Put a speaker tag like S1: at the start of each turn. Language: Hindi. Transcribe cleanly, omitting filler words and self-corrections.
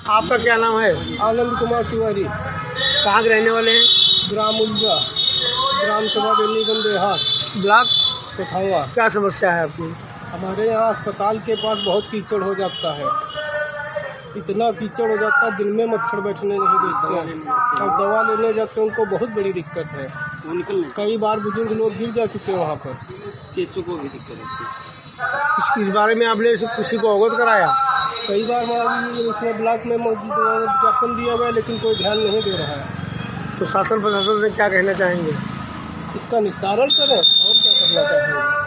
S1: आपका क्या नाम है?
S2: आनंद कुमार तिवारी।
S1: कहाँ के रहने वाले हैं?
S2: ग्राम उल्जा, ग्राम सभा बेनीगंज देहात,
S1: ब्लॉक
S2: कोठावा।
S1: क्या समस्या है आपकी?
S2: हमारे यहाँ अस्पताल के पास बहुत कीचड़ हो जाता है, इतना कीचड़ हो जाता है, दिन में मच्छर बैठने नहीं देते हैं। अब दवा लेने जाते हैं उनको बहुत बड़ी दिक्कत है। कई बार बुजुर्ग लोग गिर जा चुके हैं वहाँ पर।
S3: चेचों को भी दिक्कत होती है।
S1: इस बारे में आपने किसी को अवगत कराया?
S2: कई बार इसमें ब्लॉक में विज्ञापन दिया हुआ है, लेकिन कोई ध्यान नहीं दे रहा है।
S1: तो शासन प्रशासन से क्या कहना चाहेंगे?
S2: इसका निस्तारण करें और क्या करना चाहेंगे।